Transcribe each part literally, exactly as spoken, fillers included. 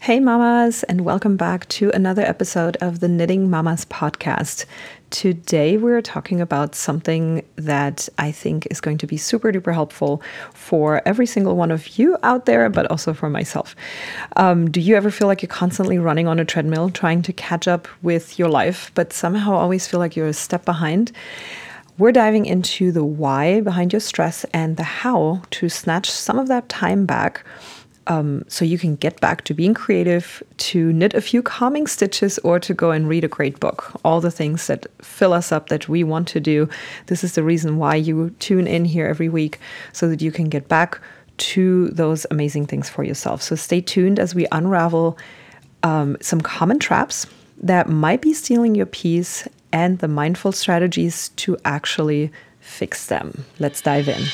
Hey mamas, and welcome back to another episode of the Knitting Mamas podcast. Today we're talking about something that I think is going to be super duper helpful for every single one of you out there, but also for myself. Um, do you ever feel like you're constantly running on a treadmill, trying to catch up with your life, but somehow always feel like you're a step behind? We're diving into the why behind your stress and the how to snatch some of that time back. Um, so you can get back to being creative, to knit a few calming stitches, or to go and read a great book. All the things that fill us up that we want to do. This is the reason why you tune in here every week, so that you can get back to those amazing things for yourself. So stay tuned as we unravel um, some common traps that might be stealing your peace and the mindful strategies to actually fix them. Let's dive in.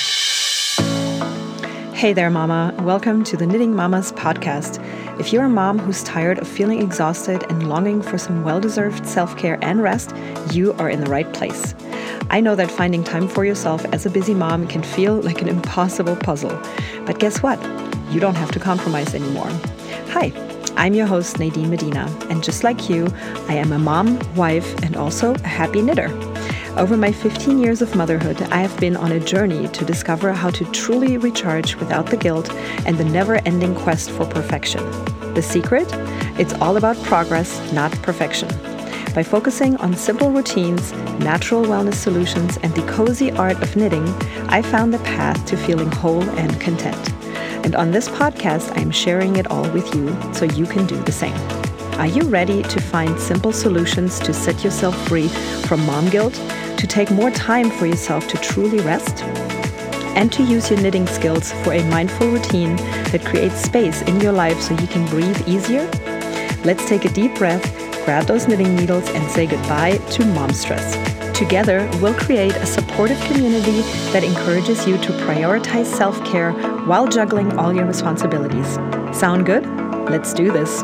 Hey there, mama. Welcome to the Knitting Mamas podcast. If you're a mom who's tired of feeling exhausted and longing for some well-deserved self-care and rest, you are in the right place. I know that finding time for yourself as a busy mom can feel like an impossible puzzle. But guess what? You don't have to compromise anymore. Hi, I'm your host, Nadine Medina, and just like you, I am a mom, wife, and also a happy knitter. Over my fifteen years of motherhood, I have been on a journey to discover how to truly recharge without the guilt and the never-ending quest for perfection. The secret? It's all about progress, not perfection. By focusing on simple routines, natural wellness solutions, and the cozy art of knitting, I found the path to feeling whole and content. And on this podcast, I'm sharing it all with you so you can do the same. Are you ready to find simple solutions to set yourself free from mom guilt, to take more time for yourself to truly rest, and to use your knitting skills for a mindful routine that creates space in your life so you can breathe easier? Let's take a deep breath, grab those knitting needles, and say goodbye to mom stress. Together, we'll create a supportive community that encourages you to prioritize self-care while juggling all your responsibilities. Sound good? Let's do this.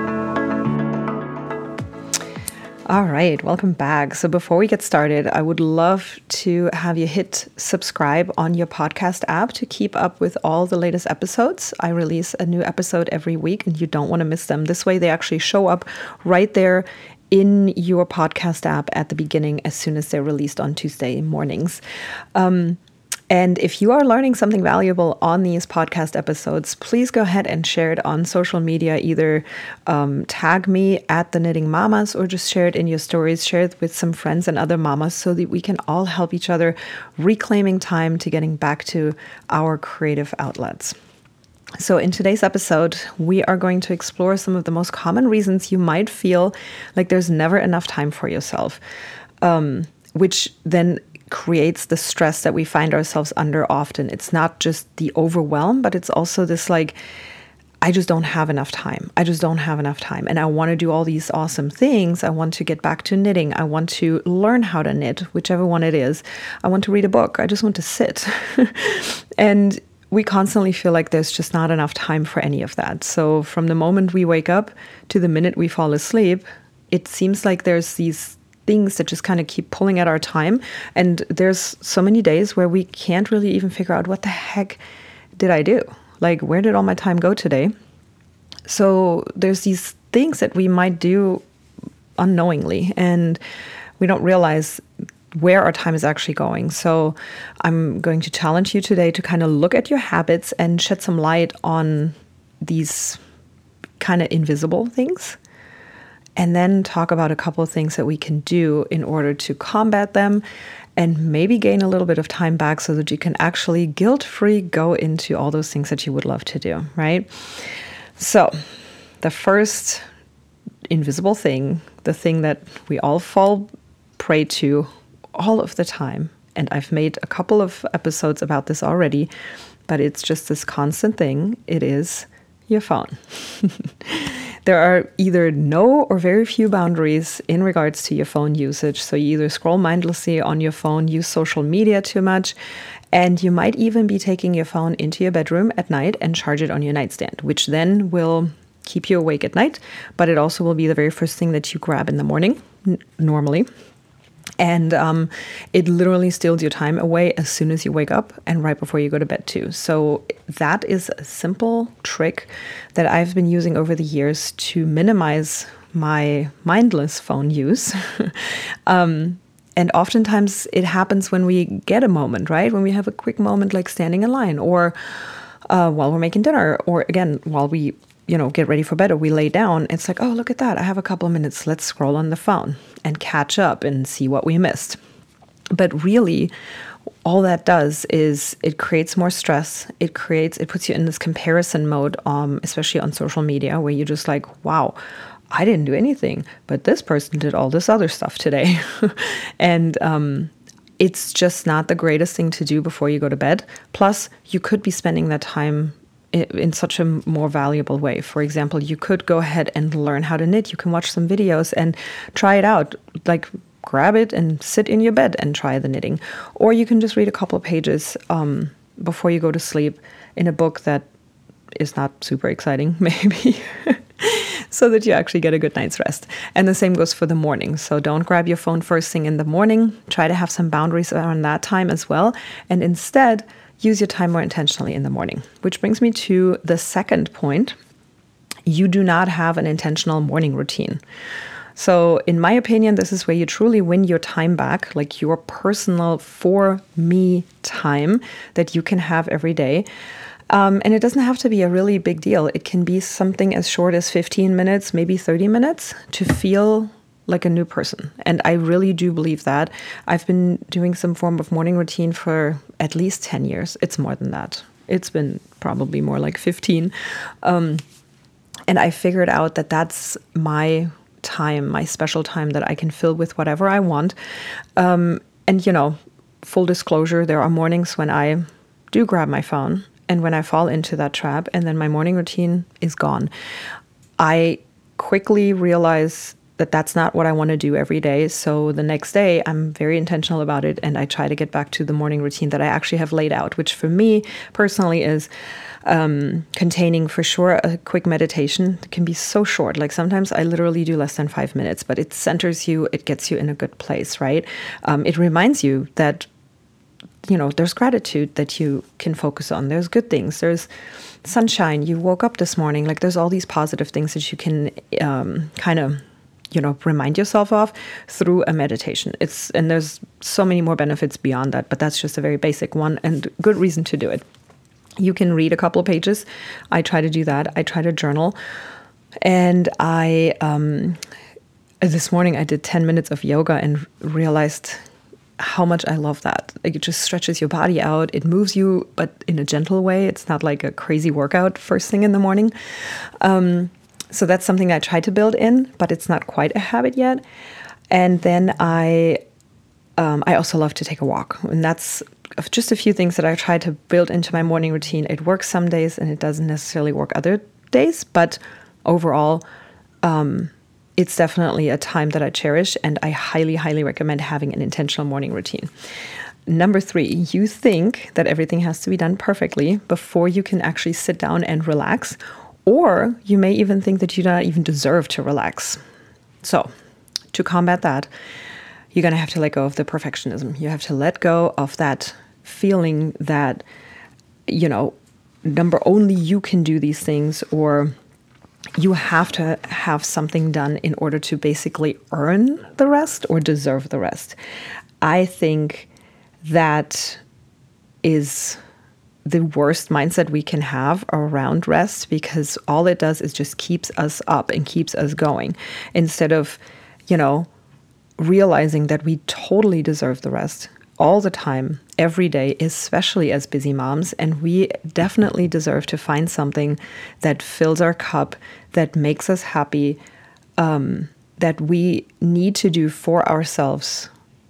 All right, welcome back. So before we get started, I would love to have you hit subscribe on your podcast app to keep up with all the latest episodes. I release a new episode every week and you don't want to miss them. This way they actually show up right there in your podcast app at the beginning as soon as they're released on Tuesday mornings. Um, And if you are learning something valuable on these podcast episodes, please go ahead and share it on social media. Either um, tag me at the Knitting Mamas or just share it in your stories. Share it with some friends and other mamas so that we can all help each other reclaiming time to getting back to our creative outlets. So in today's episode, we are going to explore some of the most common reasons you might feel like there's never enough time for yourself, um, which then creates the stress that we find ourselves under often. It's not just the overwhelm, but it's also this like, I just don't have enough time. I just don't have enough time. And I want to do all these awesome things. I want to get back to knitting. I want to learn how to knit, whichever one it is. I want to read a book. I just want to sit. And we constantly feel like there's just not enough time for any of that. So from the moment we wake up to the minute we fall asleep, it seems like there's these things that just kind of keep pulling at our time. And there's so many days where we can't really even figure out what the heck did I do? Like, where did all my time go today? So there's these things that we might do unknowingly, and we don't realize where our time is actually going. So I'm going to challenge you today to kind of look at your habits and shed some light on these kind of invisible things. And then talk about a couple of things that we can do in order to combat them and maybe gain a little bit of time back so that you can actually guilt-free go into all those things that you would love to do, right? So the first invisible thing, the thing that we all fall prey to all of the time, and I've made a couple of episodes about this already, but it's just this constant thing, it is your phone. There are either no or very few boundaries in regards to your phone usage. So you either scroll mindlessly on your phone, use social media too much, and you might even be taking your phone into your bedroom at night and charge it on your nightstand, which then will keep you awake at night, but it also will be the very first thing that you grab in the morning, n- normally. And um, it literally steals your time away as soon as you wake up and right before you go to bed too. So that is a simple trick that I've been using over the years to minimize my mindless phone use. um, and oftentimes it happens when we get a moment, right? When we have a quick moment like standing in line, or uh, while we're making dinner, or again, while we you know, get ready for bed or we lay down, it's like, oh, look at that. I have a couple of minutes. Let's scroll on the phone and catch up and see what we missed. But really, all that does is it creates more stress. It creates, it puts you in this comparison mode, um, especially on social media, where you're just like, wow, I didn't do anything, but this person did all this other stuff today. and, um, it's just not the greatest thing to do before you go to bed. Plus, you could be spending that time in such a more valuable way. For example, you could go ahead and learn how to knit. You can watch some videos and try it out. Like grab it and sit in your bed and try the knitting. Or you can just read a couple of pages um, before you go to sleep in a book that is not super exciting, maybe, so that you actually get a good night's rest. And the same goes for the morning. So don't grab your phone first thing in the morning. Try to have some boundaries around that time as well. And instead, use your time more intentionally in the morning, which brings me to the second point. You do not have an intentional morning routine. So in my opinion, this is where you truly win your time back, like your personal for me time that you can have every day. Um, and it doesn't have to be a really big deal. It can be something as short as fifteen minutes, maybe thirty minutes to feel like a new person. And I really do believe that. I've been doing some form of morning routine for at least ten years. It's more than that. It's been probably more like fifteen. Um, and I figured out that that's my time, my special time that I can fill with whatever I want. Um, and, you know, full disclosure, there are mornings when I do grab my phone and when I fall into that trap, and then my morning routine is gone. I quickly realize that that's not what I want to do every day. So the next day, I'm very intentional about it, and I try to get back to the morning routine that I actually have laid out, which for me personally is um, containing for sure a quick meditation. It can be so short. Like sometimes I literally do less than five minutes, but it centers you, it gets you in a good place, right? Um, it reminds you that, you know, there's gratitude that you can focus on. There's good things. There's sunshine. You woke up this morning. Like there's all these positive things that you can um, kind of, you know, remind yourself of through a meditation. It's, and there's so many more benefits beyond that, but that's just a very basic one and good reason to do it. You can read a couple of pages. I try to do that. I try to journal. And I, um, this morning I did ten minutes of yoga and realized how much I love that. Like it just stretches your body out. It moves you, but in a gentle way. It's not like a crazy workout first thing in the morning. Um, So that's something I try to build in, but it's not quite a habit yet. And then I um, I also love to take a walk. And that's just a few things that I try to build into my morning routine. It works some days and it doesn't necessarily work other days. But overall, um, it's definitely a time that I cherish. And I highly, highly recommend having an intentional morning routine. Number three, you think that everything has to be done perfectly before you can actually sit down and relax. Or you may even think that you don't even deserve to relax. So to combat that, you're going to have to let go of the perfectionism. You have to let go of that feeling that, you know, number only you can do these things, or you have to have something done in order to basically earn the rest or deserve the rest. I think that is the worst mindset we can have around rest, because all it does is just keeps us up and keeps us going instead of, you know, realizing that we totally deserve the rest all the time, every day, especially as busy moms. And we definitely deserve to find something that fills our cup, that makes us happy, um, that we need to do for ourselves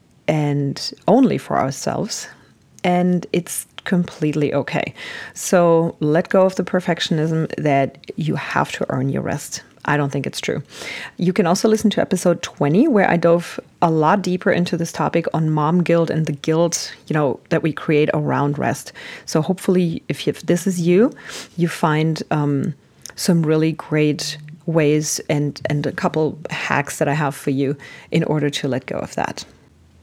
and only for ourselves. And it's completely okay. So let go of the perfectionism that you have to earn your rest. I don't think it's true. You can also listen to episode twenty, where I dove a lot deeper into this topic on mom guilt and the guilt, you know, that we create around rest. So hopefully, if, if this is you, you find um, some really great ways and, and a couple hacks that I have for you in order to let go of that.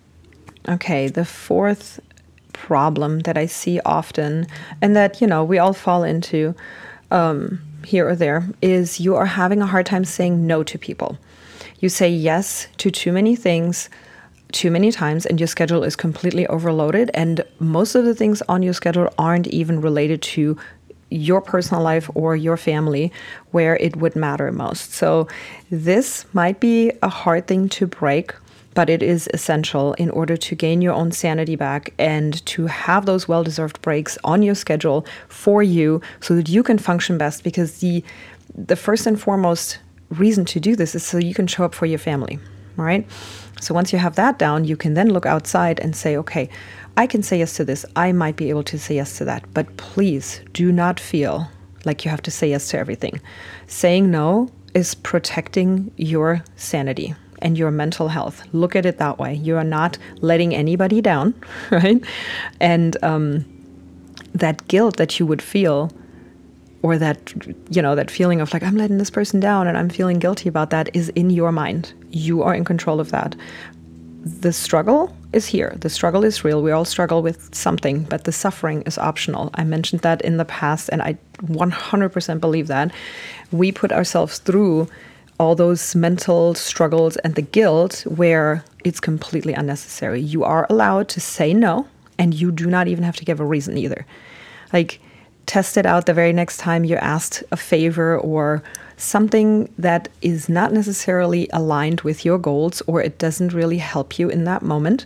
Okay, the fourth problem that I see often, and that, you know, we all fall into um, here or there, is you are having a hard time saying no to people. You say yes to too many things too many times, and your schedule is completely overloaded. And most of the things on your schedule aren't even related to your personal life or your family, where it would matter most. So this might be a hard thing to break, but it is essential in order to gain your own sanity back and to have those well-deserved breaks on your schedule for you so that you can function best. Because the the first and foremost reason to do this is so you can show up for your family, right? So once you have that down, you can then look outside and say, okay, I can say yes to this. I might be able to say yes to that. But please do not feel like you have to say yes to everything. Saying no is protecting your sanity and your mental health. Look at it that way. You are not letting anybody down, right? And um, that guilt that you would feel, or that, you know, that feeling of like, I'm letting this person down and I'm feeling guilty about that, is in your mind. You are in control of that. The struggle is here. The struggle is real. We all struggle with something, but the suffering is optional. I mentioned that in the past, and I one hundred percent believe that. We put ourselves through all those mental struggles and the guilt where it's completely unnecessary. You are allowed to say no, and you do not even have to give a reason either. Like, test it out the very next time you're asked a favor or something that is not necessarily aligned with your goals, or it doesn't really help you in that moment.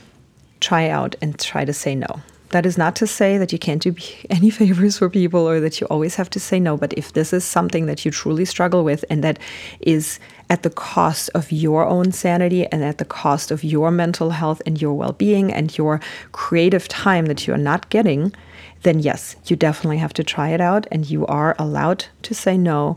Try out and try to say no. That is not to say that you can't do any favors for people or that you always have to say no. But if this is something that you truly struggle with and that is at the cost of your own sanity and at the cost of your mental health and your well-being and your creative time that you are not getting, then yes, you definitely have to try it out, and you are allowed to say no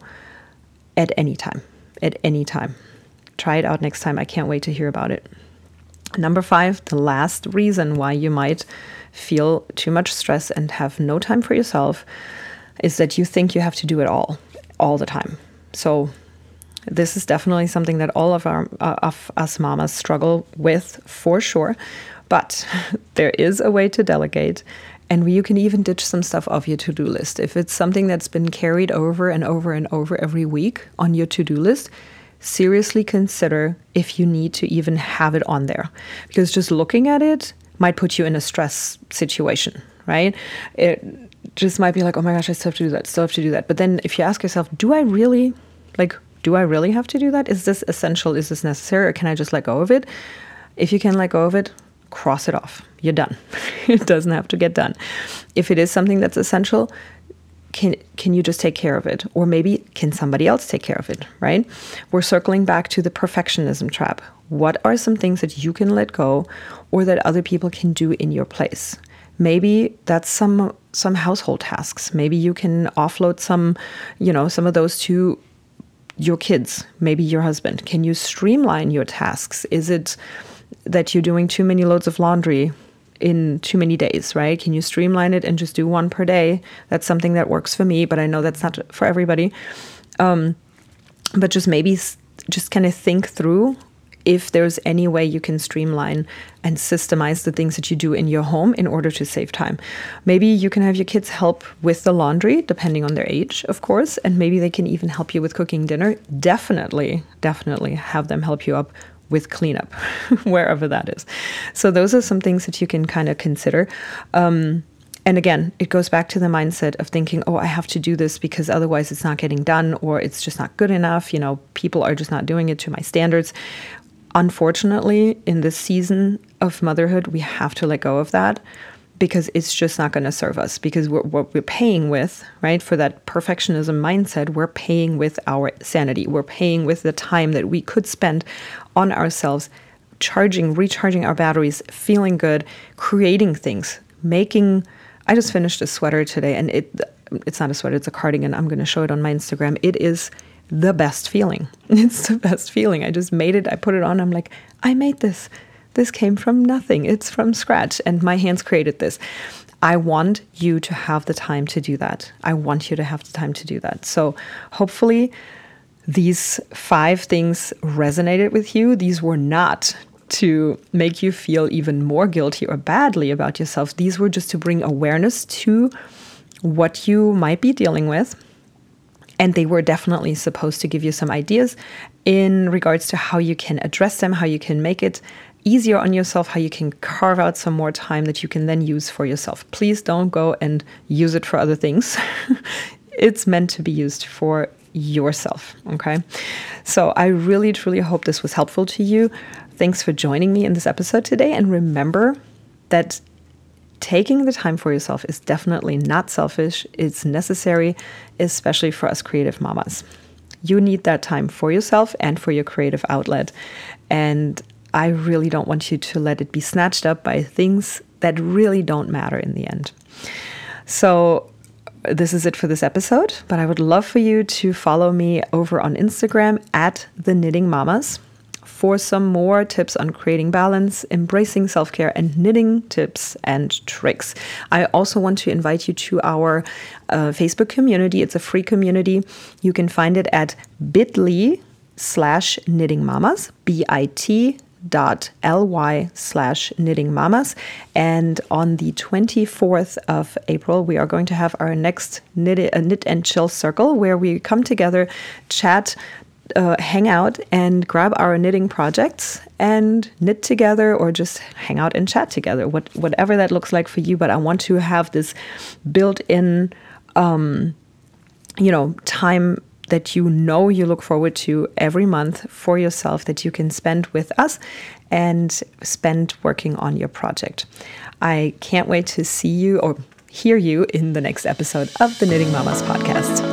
at any time, at any time. Try it out next time. I can't wait to hear about it. Number five, the last reason why you might feel too much stress and have no time for yourself is that you think you have to do it all, all the time. So this is definitely something that all of our uh, of us mamas struggle with for sure. But there is a way to delegate. And you can even ditch some stuff off your to-do list. If it's something that's been carried over and over and over every week on your to-do list, seriously consider if you need to even have it on there. Because just looking at it might put you in a stress situation, right? It just might be like, oh my gosh, I still have to do that, still have to do that. But then if you ask yourself, do I really, like, do I really have to do that? Is this essential? Is this necessary? Or can I just let go of it? If you can let go of it, cross it off. You're done. It doesn't have to get done. If it is something that's essential, can can you just take care of it? Or maybe can somebody else take care of it, right? We're circling back to the perfectionism trap. What are some things that you can let go or that other people can do in your place? Maybe that's some some household tasks. Maybe you can offload some, you know, some of those to your kids, maybe your husband. Can you streamline your tasks? Is it that you're doing too many loads of laundry in too many days, right? Can you streamline it and just do one per day? That's something that works for me, but I know that's not for everybody. Um, but just maybe just kind of think through if there's any way you can streamline and systemize the things that you do in your home in order to save time. Maybe you can have your kids help with the laundry, depending on their age, of course, and maybe they can even help you with cooking dinner. Definitely, definitely have them help you up with cleanup, wherever that is. So those are some things that you can kind of consider. Um, and again, it goes back to the mindset of thinking, oh, I have to do this because otherwise it's not getting done, or it's just not good enough. You know, people are just not doing it to my standards. Unfortunately, in this season of motherhood, we have to let go of that, because it's just not going to serve us. Because we're, what we're paying with, right, for that perfectionism mindset, we're paying with our sanity. We're paying with the time that we could spend on ourselves, charging, recharging our batteries, feeling good, creating things, making. I just finished a sweater today, and it it's not a sweater, it's a cardigan. I'm going to show it on my Instagram. It is the best feeling. It's the best feeling. I just made it. I put it on. I'm like, I made this. This came from nothing. It's from scratch, and my hands created this. I want you to have the time to do that. I want you to have the time to do that. So hopefully these five things resonated with you. These were not to make you feel even more guilty or badly about yourself. These were just to bring awareness to what you might be dealing with. And they were definitely supposed to give you some ideas in regards to how you can address them, how you can make it easier on yourself, how you can carve out some more time that you can then use for yourself. Please don't go and use it for other things. It's meant to be used for yourself, okay? So I really, truly hope this was helpful to you. Thanks for joining me in this episode today. And remember that taking the time for yourself is definitely not selfish. It's necessary, especially for us creative mamas. You need that time for yourself and for your creative outlet. And I really don't want you to let it be snatched up by things that really don't matter in the end. So this is it for this episode, but I would love for you to follow me over on Instagram at The Knitting Mamas for some more tips on creating balance, embracing self-care, and knitting tips and tricks. I also want to invite you to our uh, Facebook community. It's a free community. You can find it at bit.ly slash knitting mamas, B-I-T dot L-Y slash knitting mamas. And on the twenty-fourth of April, we are going to have our next knit, uh, knit and chill circle where we come together, chat, Uh, hang out and grab our knitting projects and knit together, or just hang out and chat together, what, whatever that looks like for you. But I want to have this built-in, um, you know, time that you know you look forward to every month for yourself, that you can spend with us and spend working on your project. I can't wait to see you or hear you in the next episode of the Knitting Mamas podcast.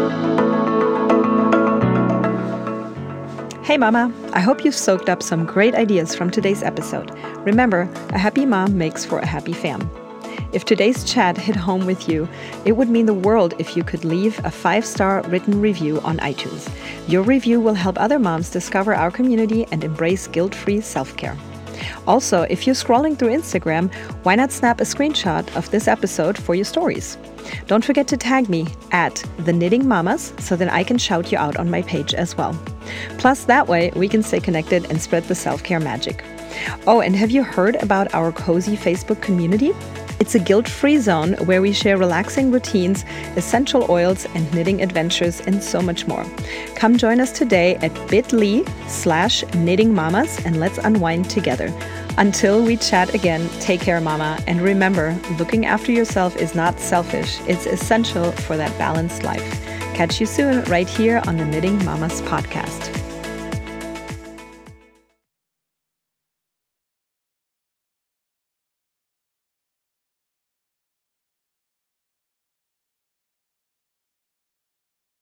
Hey mama, I hope you've soaked up some great ideas from today's episode. Remember, a happy mom makes for a happy fam. If today's chat hit home with you, it would mean the world if you could leave a five-star written review on iTunes. Your review will help other moms discover our community and embrace guilt-free self-care. Also, if you're scrolling through Instagram, why not snap a screenshot of this episode for your stories? Don't forget to tag me at The Knitting Mamas so that I can shout you out on my page as well. Plus, that way we can stay connected and spread the self-care magic. Oh, and have you heard about our cozy Facebook community? It's a guilt-free zone where we share relaxing routines, essential oils, and knitting adventures, and so much more. Come join us today at bit.ly slash knitting mamas and let's unwind together. Until we chat again, take care, mama. And remember, looking after yourself is not selfish. It's essential for that balanced life. Catch you soon right here on the Knitting Mamas podcast.